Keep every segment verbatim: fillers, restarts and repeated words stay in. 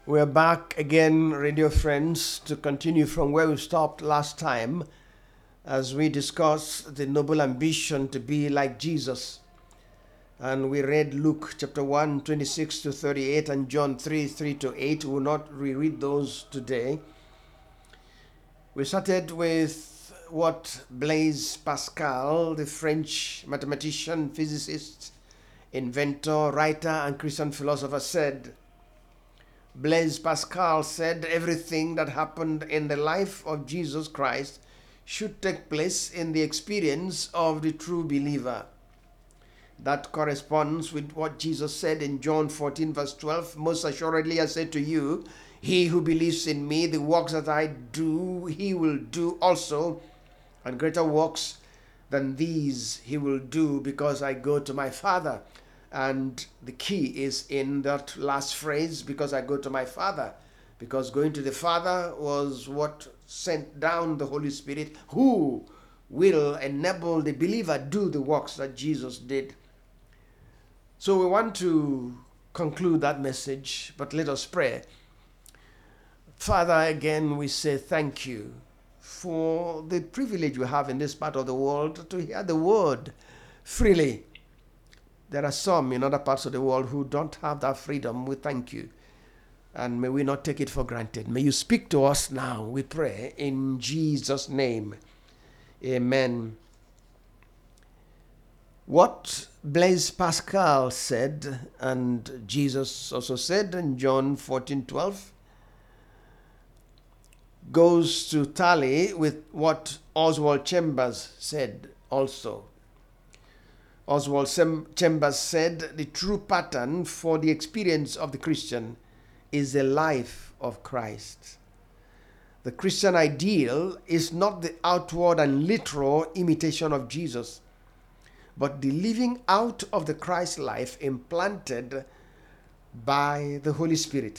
We're back again, radio friends, to continue from where we stopped last time as we discuss the noble ambition to be like Jesus. And we read Luke chapter one, twenty-six to thirty-eight, and John three, three to eight. We will not reread those today. We started with what Blaise Pascal, the French mathematician, physicist, inventor, writer, and Christian philosopher, said. Blaise Pascal said everything that happened in the life of Jesus Christ should take place in the experience of the true believer. That corresponds with what Jesus said in John fourteen, verse twelve. Most assuredly I say to you, he who believes in me, the works that I do, he will do also, and greater works than these he will do, because I go to my Father. And the key is in that last phrase, because I go to my Father. Because going to the Father was what sent down the Holy Spirit, who will enable the believer do the works that Jesus did. So we want to conclude that message, but let us pray. Father, again we say thank you for the privilege we have in this part of the world to hear the word freely. There are some in other parts of the world who don't have that freedom. We thank you. And may we not take it for granted. May you speak to us now, we pray, in Jesus' name. Amen. What Blaise Pascal said, and Jesus also said in John fourteen, twelve, goes to tally with what Oswald Chambers said also. Oswald Chambers said, the true pattern for the experience of the Christian is the life of Christ. The Christian ideal is not the outward and literal imitation of Jesus, but the living out of the Christ life implanted by the Holy Spirit.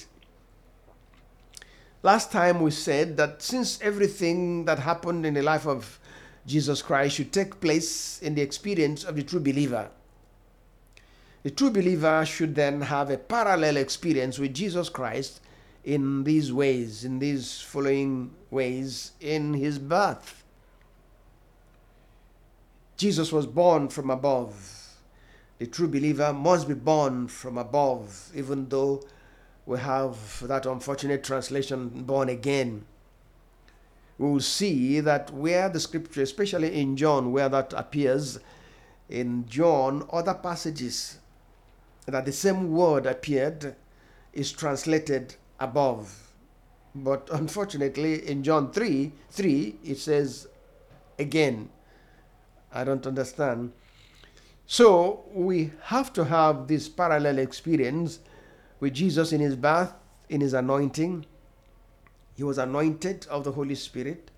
Last time we said that since everything that happened in the life of Jesus Christ should take place in the experience of the true believer, the true believer should then have a parallel experience with Jesus Christ in these ways, in these following ways, in his birth. Jesus was born from above. The true believer must be born from above, even though we have that unfortunate translation, born again. We will see that where the scripture, especially in John, where that appears, in John, other passages that the same word appeared is translated above. But unfortunately, in John three, three, it says again. I don't understand. So we have to have this parallel experience with Jesus in his birth, in his anointing. He was anointed of the Holy Spirit,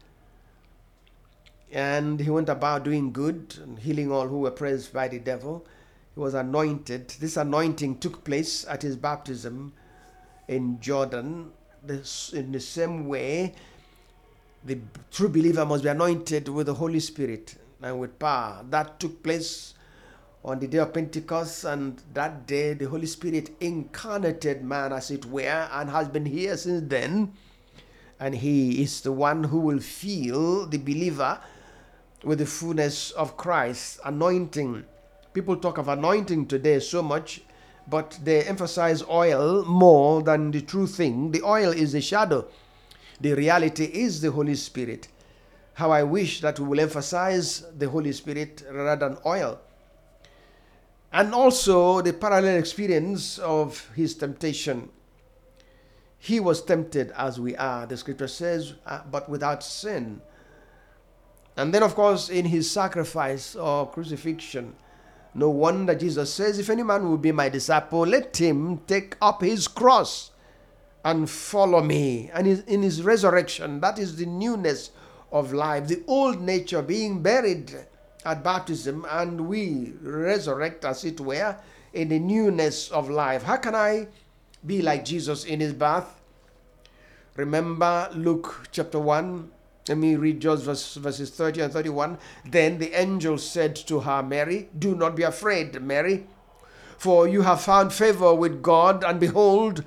and he went about doing good and healing all who were oppressed by the devil. He was anointed. This anointing took place at his baptism in Jordan. This, in the same way, the true believer must be anointed with the Holy Spirit and with power. That took place on the day of Pentecost, and that day the Holy Spirit incarnated man, as it were, and has been here since then. And he is the one who will fill the believer with the fullness of Christ's anointing. People talk of anointing today so much, but they emphasize oil more than the true thing. The oil is the shadow. The reality is the Holy Spirit. How I wish that we will emphasize the Holy Spirit rather than oil. And also the parallel experience of his temptation. He was tempted as we are, the scripture says, uh, but without sin. And then, of course, in his sacrifice or crucifixion, no wonder Jesus says, if any man will be my disciple, let him take up his cross and follow me. And in his resurrection, that is the newness of life, the old nature being buried at baptism, and we resurrect, as it were, in the newness of life. How can I be like Jesus in his birth? Remember Luke chapter one. Let me read just verse, verses thirty and thirty-one. Then the angel said to her, Mary, do not be afraid, Mary, for you have found favor with God, and behold,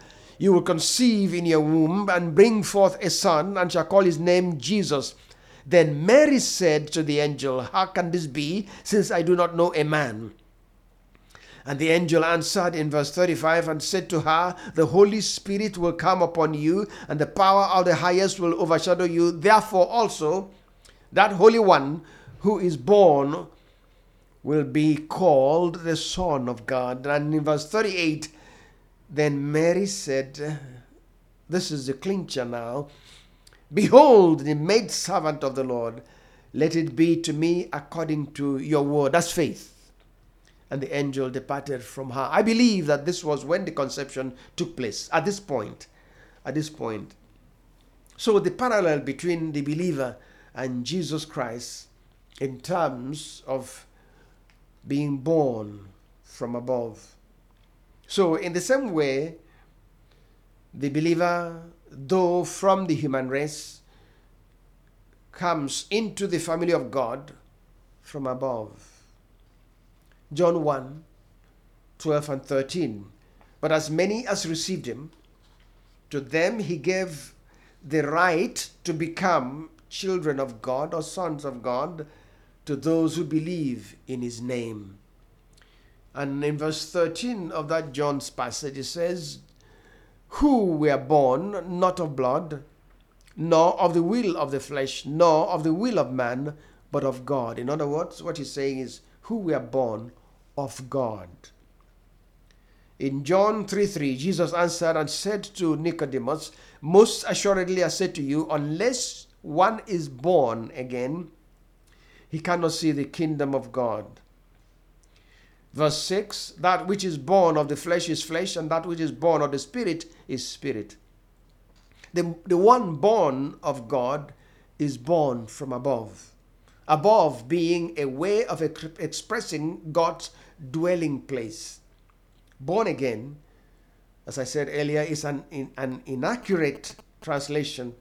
You will conceive in your womb and bring forth a son, and shall call his name Jesus. Then Mary said to the angel, How can this be, since I do not know a man? And the angel answered in verse thirty-five and said to her, The Holy Spirit will come upon you, and the power of the highest will overshadow you. Therefore also, that Holy One who is born will be called the Son of God. And in verse thirty-eight, then Mary said, this is the clincher now, Behold, the maidservant of the Lord, let it be to me according to your word. That's faith. And the angel departed from her. I believe that this was when the conception took place, at this point. At this point. So the parallel between the believer and Jesus Christ in terms of being born from above. So in the same way, the believer, though from the human race, comes into the family of God from above. John one, twelve and thirteen. But as many as received him, to them he gave the right to become children of God or sons of God, to those who believe in his name. And in verse thirteen of that John's passage, it says, Who were born not of blood, nor of the will of the flesh, nor of the will of man, but of God. In other words, what he's saying is, who were born of God. In John three three, Jesus answered and said to Nicodemus, Most assuredly I say to you, unless one is born again, he cannot see the kingdom of God. Verse six, that which is born of the flesh is flesh, and that which is born of the spirit is spirit. The, the one born of God is born from above. Above being a way of ex- expressing God's dwelling place. Born again, as I said earlier, is an, in, an inaccurate translation.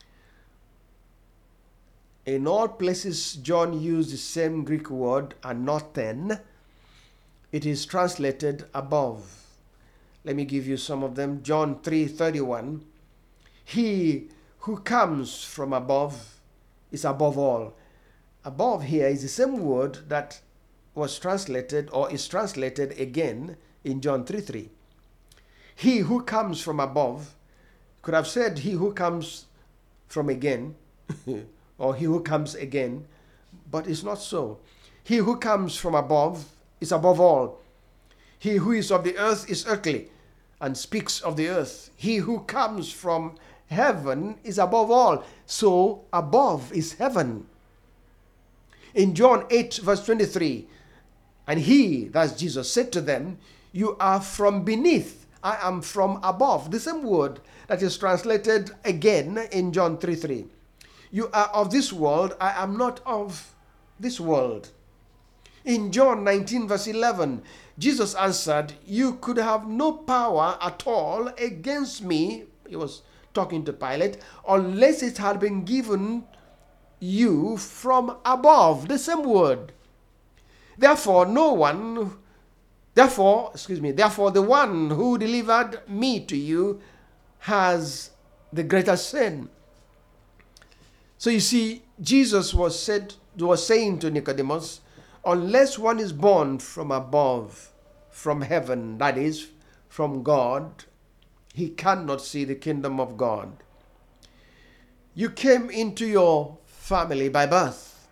In all places, John used the same Greek word, anothen. It is translated above. Let me give you some of them. John three thirty-one. He who comes from above is above all. Above here is the same word that was translated or is translated again in John three three. He who comes from above, could have said he who comes from again, or he who comes again, but it's not so. He who comes from above is above all. He who is of the earth is earthly and speaks of the earth. He who comes from heaven is above all. So above is heaven. In John eight verse twenty-three, and he, that's Jesus, said to them, You are from beneath, I am from above. The same word that is translated again in John three three. You are of this world, I am not of this world. In John nineteen verse eleven, Jesus answered, You could have no power at all against me, he was talking to Pilate, unless it had been given you from above. The same word. Therefore, no one, therefore, excuse me, therefore the one who delivered me to you has the greater sin. So you see, Jesus was said was saying to Nicodemus, unless one is born from above, from heaven, that is, from God, he cannot see the kingdom of God. You came into your family by birth.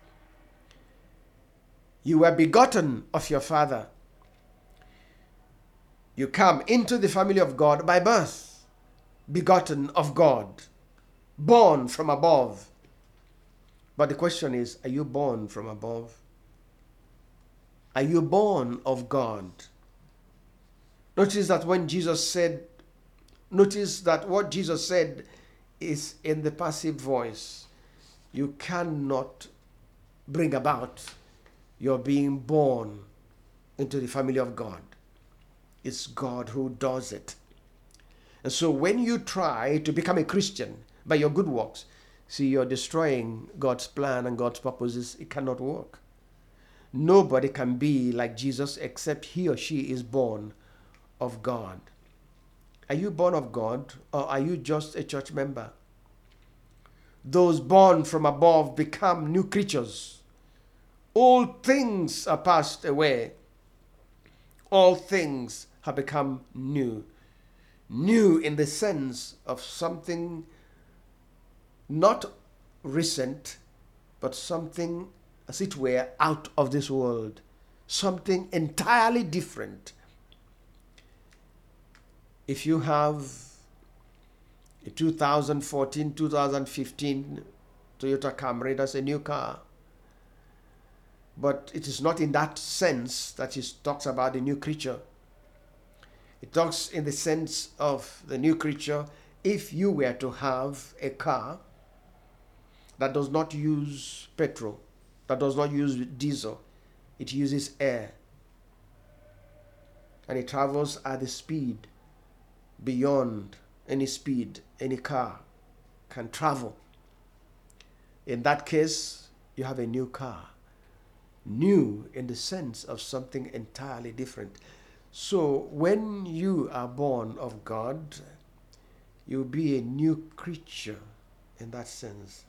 You were begotten of your father. You come into the family of God by birth, begotten of God, born from above. But the question is, are you born from above? Are you born of God? Notice that when Jesus said, notice that what Jesus said is in the passive voice. You cannot bring about your being born into the family of God. It's God who does it. And so when you try to become a Christian by your good works, see, you're destroying God's plan and God's purposes. It cannot work. Nobody can be like Jesus except he or she is born of God. Are you born of God, or are you just a church member? Those born from above become new creatures. Old things are passed away. All things have become new. New in the sense of something not recent, but something, as it were, out of this world. Something entirely different. If you have a two thousand fourteen, two thousand fifteen Toyota Camry, that's a new car. But it is not in that sense that it talks about the new creature. It talks in the sense of the new creature if you were to have a car that does not use petrol, that does not use diesel. It uses air. And it travels at the speed beyond any speed any car can travel. In that case, you have a new car. New in the sense of something entirely different. So when you are born of God, you'll be a new creature in that sense.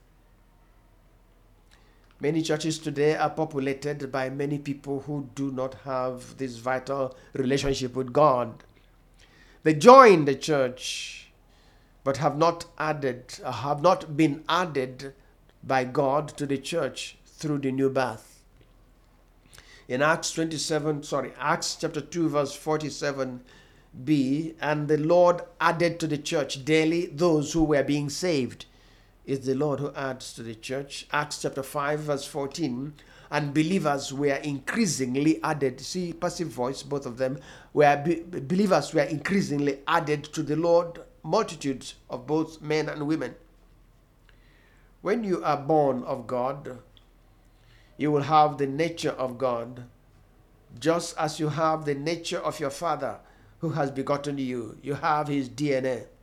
Many churches today are populated by many people who do not have this vital relationship with God. They join the church, but have not added, have not been added by God to the church through the new birth. In Acts twenty-seven, sorry, Acts chapter two, verse forty-seven b, and the Lord added to the church daily those who were being saved. It's the Lord who adds to the church. Acts chapter five, verse fourteen, and believers were increasingly added. See, passive voice, both of them, where be- believers were increasingly added to the Lord, multitudes of both men and women. When you are born of God, you will have the nature of God, just as you have the nature of your Father who has begotten you. You have his D N A.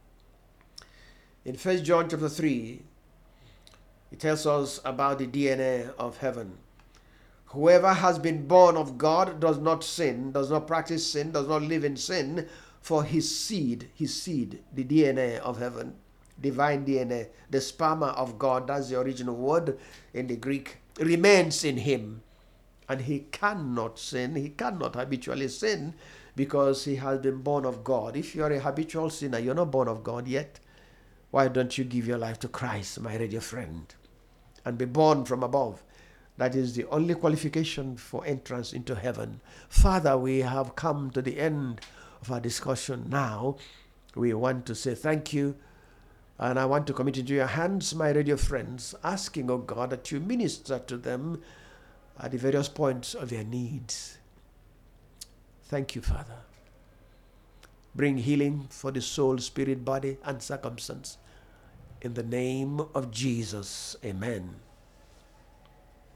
In First John chapter three, it tells us about the D N A of heaven. Whoever has been born of God does not sin, does not practice sin, does not live in sin, for his seed, his seed, the D N A of heaven, divine D N A, the sperma of God, that's the original word in the Greek, remains in him. And he cannot sin, he cannot habitually sin because he has been born of God. If you are a habitual sinner, you're not born of God yet. Why don't you give your life to Christ, my dear friend, and be born from above? That is the only qualification for entrance into heaven. Father, we have come to the end of our discussion now. We want to say thank you. And I want to commit into your hands, my radio friends, asking, oh God, that you minister to them at the various points of their needs. Thank you, Father. Bring healing for the soul, spirit, body, and circumstance. In the name of Jesus, amen.